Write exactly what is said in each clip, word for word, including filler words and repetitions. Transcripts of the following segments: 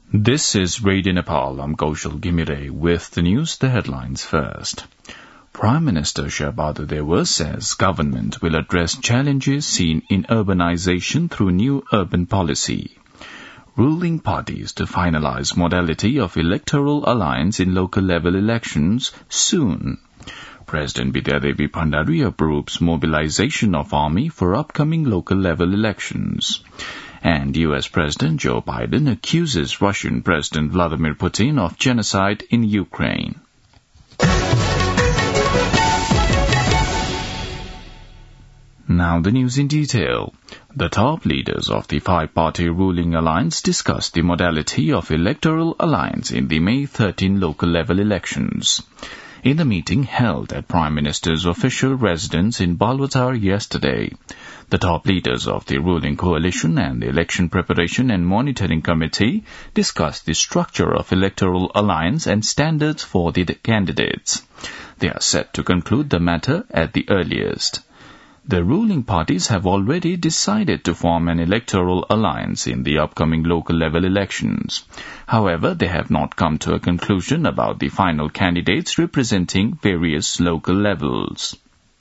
This is Radio Nepal. I'm Kaushal Gimire with the news, the headlines first. Prime Minister Shabadu Dewa says government will address challenges seen in urbanization through new urban policy. Ruling parties to finalize modality of electoral alliance in local level elections soon. President Bidyadevi Bhandari approves mobilization of army for upcoming local level elections. And U S President Joe Biden accuses Russian President Vladimir Putin of genocide in Ukraine. Now the news in detail. The top leaders of the five-party ruling alliance discussed the modality of electoral alliance in the May thirteenth local level elections. In the meeting held at Prime Minister's official residence in Balwatar yesterday, the top leaders of the ruling coalition and the Election Preparation and Monitoring Committee discussed the structure of electoral alliance and standards for the candidates. They are set to conclude the matter at the earliest. The ruling parties have already decided to form an electoral alliance in the upcoming local level elections. However, they have not come to a conclusion about the final candidates representing various local levels.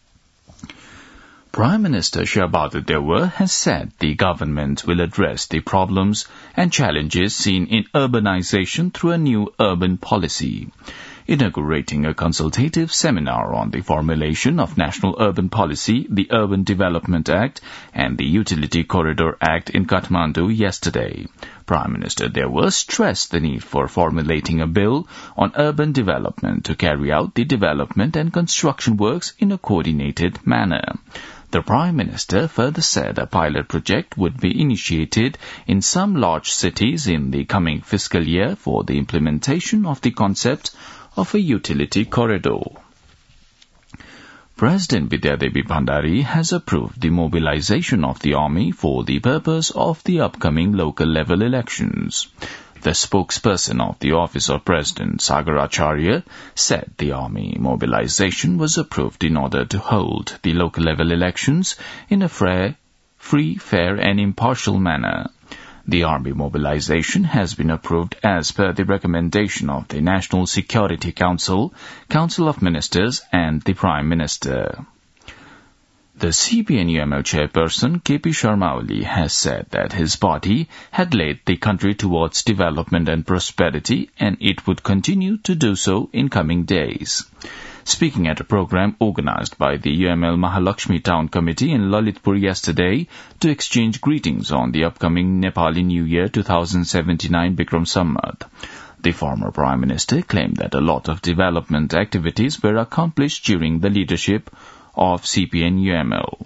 Prime Minister Shabadu Dewa has said the government will address the problems and challenges seen in urbanization through a new urban policy. Inaugurating a consultative seminar on the formulation of National Urban Policy, the Urban Development Act, and the Utility Corridor Act in Kathmandu yesterday, Prime Minister Dewa stressed the need for formulating a bill on urban development to carry out the development and construction works in a coordinated manner. The Prime Minister further said a pilot project would be initiated in some large cities in the coming fiscal year for the implementation of the concept of a utility corridor. President Bidyadevi Bhandari has approved the mobilization of the army for the purpose of the upcoming local level elections. The spokesperson of the Office of President, Sagar Acharya, said the army mobilization was approved in order to hold the local level elections in a fair, free, fair and impartial manner. The army mobilization has been approved as per the recommendation of the National Security Council, Council of Ministers and the Prime Minister. The C P N U M L chairperson K P Sharma Oli has said that his party had led the country towards development and prosperity and it would continue to do so in coming days. Speaking at a program organized by the U M L Mahalakshmi Town Committee in Lalitpur yesterday to exchange greetings on the upcoming Nepali New Year twenty seventy-nine Bikram Samvat, the former Prime Minister claimed that a lot of development activities were accomplished during the leadership of C P N U M L.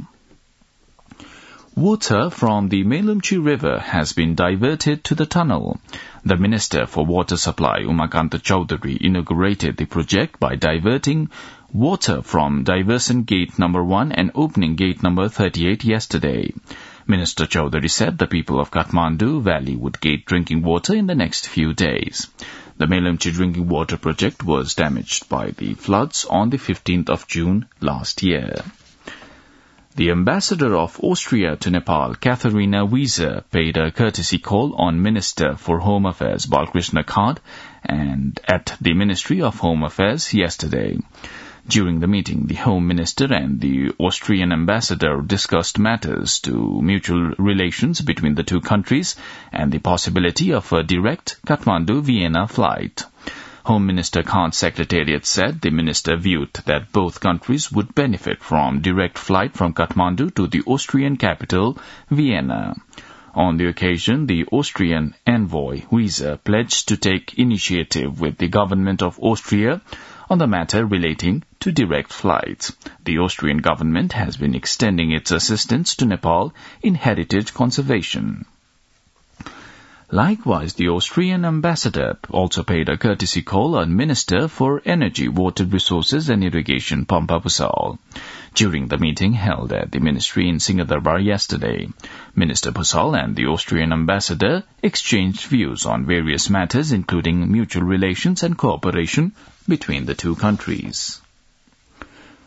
Water from the Melamchi River has been diverted to the tunnel. The Minister for Water Supply, Umakanta Chowdhury, inaugurated the project by diverting water from Diversion Gate number one and Opening Gate number thirty-eight yesterday. Minister Chowdhury said the people of Kathmandu Valley would get drinking water in the next few days. The Melamchi drinking water project was damaged by the floods on the fifteenth of June last year. The ambassador of Austria to Nepal, Katharina Wieser, paid a courtesy call on Minister for Home Affairs Balkrishna Khad and at the Ministry of Home Affairs yesterday. During the meeting, the Home Minister and the Austrian ambassador discussed matters to mutual relations between the two countries and the possibility of a direct Kathmandu-Vienna flight. Home Minister Khan's secretariat said the minister viewed that both countries would benefit from direct flight from Kathmandu to the Austrian capital, Vienna. On the occasion, the Austrian envoy, Wieser, pledged to take initiative with the government of Austria on the matter relating to direct flights. The Austrian government has been extending its assistance to Nepal in heritage conservation. Likewise, the Austrian ambassador also paid a courtesy call on Minister for Energy, Water Resources and Irrigation, Pampa Pusal. During the meeting held at the ministry in Singadarbar yesterday, Minister Pusal and the Austrian ambassador exchanged views on various matters including mutual relations and cooperation between the two countries.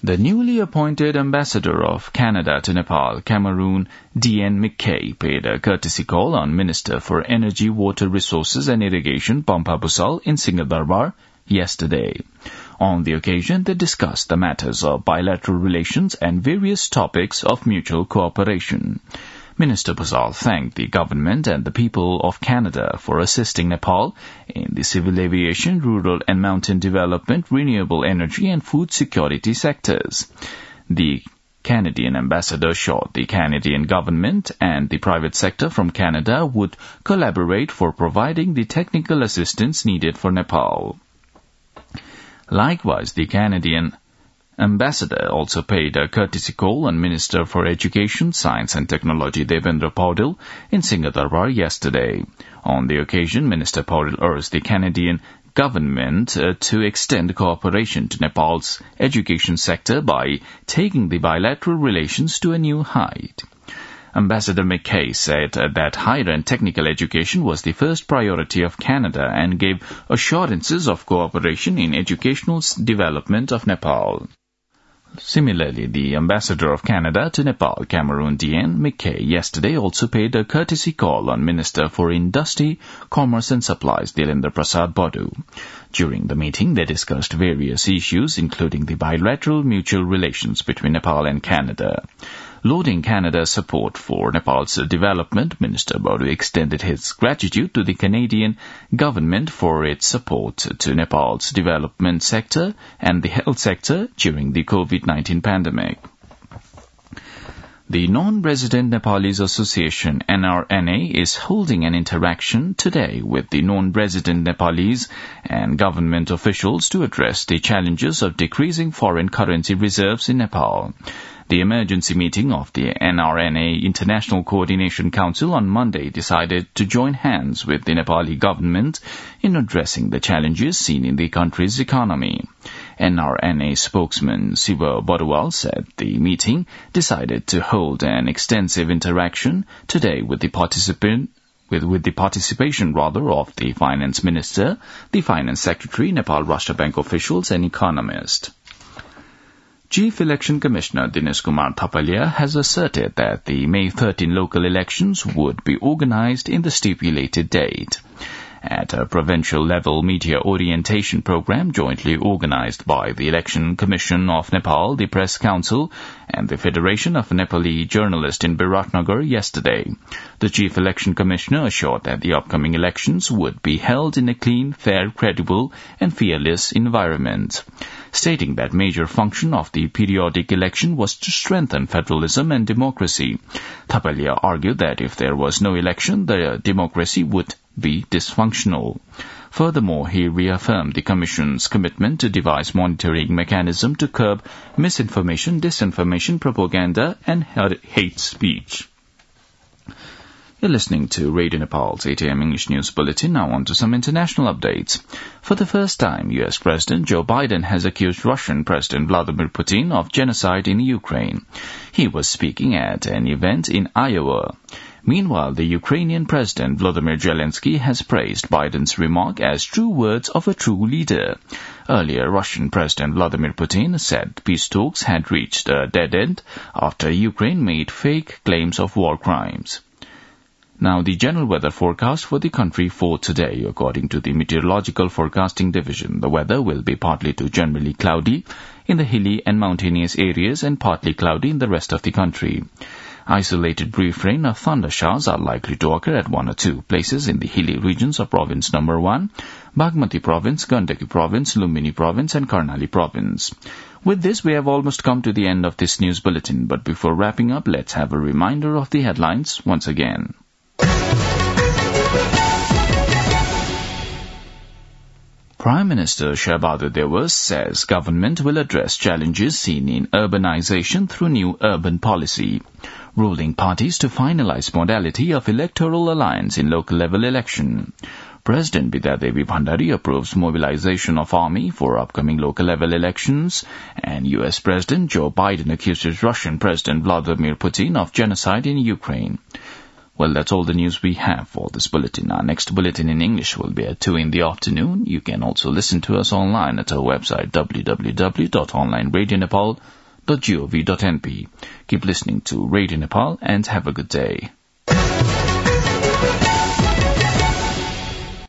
The newly appointed ambassador of Canada to Nepal, Cameroon, D N McKay, paid a courtesy call on Minister for Energy, Water Resources and Irrigation, Pampa Busal, in Singhdarbar yesterday. On the occasion, they discussed the matters of bilateral relations and various topics of mutual cooperation. Minister Busal thanked the government and the people of Canada for assisting Nepal in the civil aviation, rural and mountain development, renewable energy and food security sectors. The Canadian ambassador assured the Canadian government and the private sector from Canada would collaborate for providing the technical assistance needed for Nepal. Likewise, the Canadian ambassador also paid a courtesy call on Minister for Education, Science and Technology Devendra Paudel in Singhdarbar yesterday. On the occasion, Minister Paudel urged the Canadian government uh, to extend cooperation to Nepal's education sector by taking the bilateral relations to a new height. Ambassador McKay said uh, that higher and technical education was the first priority of Canada and gave assurances of cooperation in educational development of Nepal. Similarly, the ambassador of Canada to Nepal, Cameroon, D N McKay, yesterday also paid a courtesy call on Minister for Industry, Commerce and Supplies, Dilendra Prasad Bodu. During the meeting, they discussed various issues, including the bilateral mutual relations between Nepal and Canada. Lauding Canada's support for Nepal's development, Minister Bodu extended his gratitude to the Canadian government for its support to Nepal's development sector and the health sector during the COVID nineteen pandemic. The Non-Resident Nepalese Association, N R N A, is holding an interaction today with the non-resident Nepalese and government officials to address the challenges of decreasing foreign currency reserves in Nepal. The emergency meeting of the N R N A International Coordination Council on Monday decided to join hands with the Nepali government in addressing the challenges seen in the country's economy. N R N A spokesman Siva Bodwal said the meeting decided to hold an extensive interaction today with the participant With, with the participation rather of the Finance Minister, the Finance Secretary, Nepal Rashtra Bank officials and economists. Chief Election Commissioner Dinesh Kumar Thapalia has asserted that the May thirteenth local elections would be organized in the stipulated date. At a provincial-level media orientation program jointly organized by the Election Commission of Nepal, the Press Council, and the Federation of Nepali Journalists in Biratnagar yesterday, the Chief Election Commissioner assured that the upcoming elections would be held in a clean, fair, credible, and fearless environment. Stating that major function of the periodic election was to strengthen federalism and democracy, Thapalia argued that if there was no election, the democracy would be dysfunctional. Furthermore, he reaffirmed the Commission's commitment to devise monitoring mechanism to curb misinformation, disinformation, propaganda, and hate speech. You're listening to Radio Nepal's eight a.m. English News Bulletin. Now on to some international updates. For the first time, U S President Joe Biden has accused Russian President Vladimir Putin of genocide in Ukraine. He was speaking at an event in Iowa. Meanwhile, the Ukrainian President Volodymyr Zelensky has praised Biden's remark as true words of a true leader. Earlier, Russian President Vladimir Putin said peace talks had reached a dead end after Ukraine made fake claims of war crimes. Now, the general weather forecast for the country for today, according to the Meteorological Forecasting Division, the weather will be partly to generally cloudy in the hilly and mountainous areas and partly cloudy in the rest of the country. Isolated brief rain or thunder showers are likely to occur at one or two places in the hilly regions of Province Number one, Bagmati Province, Gandaki Province, Lumbini Province and Karnali Province. With this, we have almost come to the end of this news bulletin, but before wrapping up, let's have a reminder of the headlines once again. Prime Minister Shahbaz Dewas says government will address challenges seen in urbanization through new urban policy. Ruling parties to finalize modality of electoral alliance in local level election. President Bidya Devi Bhandari approves mobilization of army for upcoming local level elections, and U S President Joe Biden accuses Russian President Vladimir Putin of genocide in Ukraine. Well, that's all the news we have for this bulletin. Our next bulletin in English will be at two in the afternoon. You can also listen to us online at our website w w w dot online radio nepal dot gov dot n p. Keep listening to Radio Nepal and have a good day.